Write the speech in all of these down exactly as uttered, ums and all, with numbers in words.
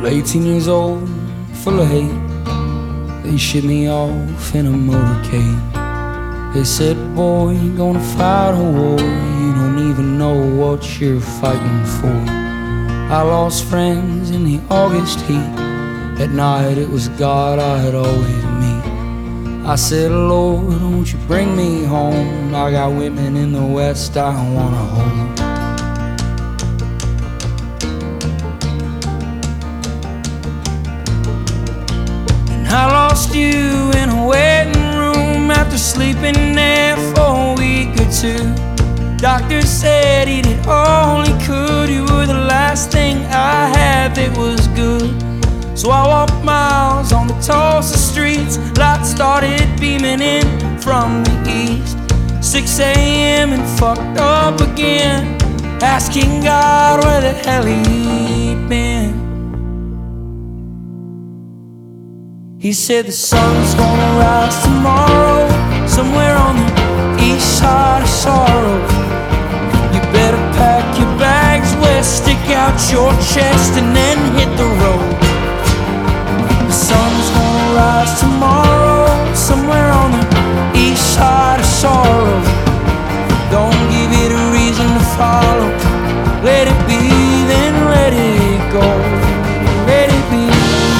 eighteen years old, full of hate. They shipped me off in a motorcade. They said, boy, you're gonna fight a war. You don't even know what you're fighting for. I lost friends in the August heat. At night it was God I'd always meet. I said, Lord, won't you bring me home? I got women in the West I wanna hold. I lost you in a waiting room after sleeping there for a week or two. Doctor said he did all he could. You were the last thing I had that was good. So I walked miles on the Tulsa streets. Lights started beaming in from the east. six A M and fucked up again, asking God where the hell he'd been. He said the sun's gonna rise tomorrow, somewhere on the east side of sorrow. You better pack your bags, Wes, stick out your chest and then hit the road. The sun's gonna rise tomorrow, somewhere on the east side of sorrow. Don't give it a reason to follow. Let it be, then let it go. Let it be.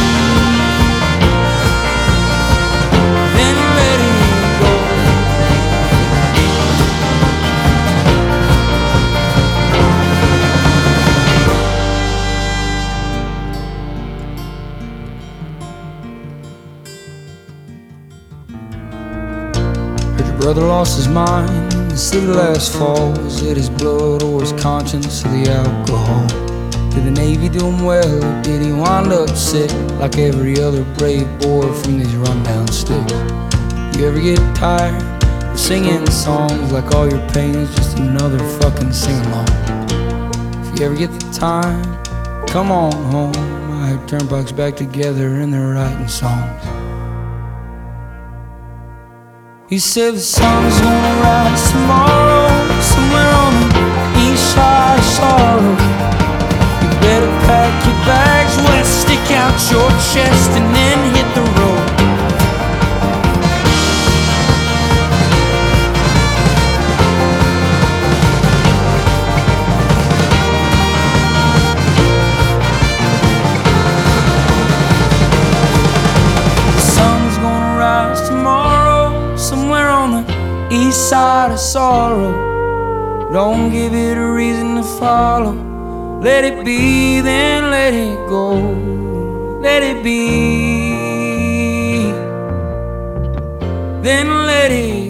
Brother lost his mind in the city last fall. Was it his blood or his conscience or the alcohol? Did the Navy do him well, or did he wind up sick like every other brave boy from these rundown sticks? You ever get tired of singing songs like all your pain is just another fucking sing-along? If you ever get the time, come on home. I have turnpikes back together and they're writing songs. He said the sun's gonna rise tomorrow, somewhere on the east side of sorrow. You better pack your bags, Wes, stick out your chest and then hit the road. The sun's gonna rise tomorrow, somewhere on the east side of sorrow. Don't give it a reason to follow. Let it be, then let it go. Let it be, then let it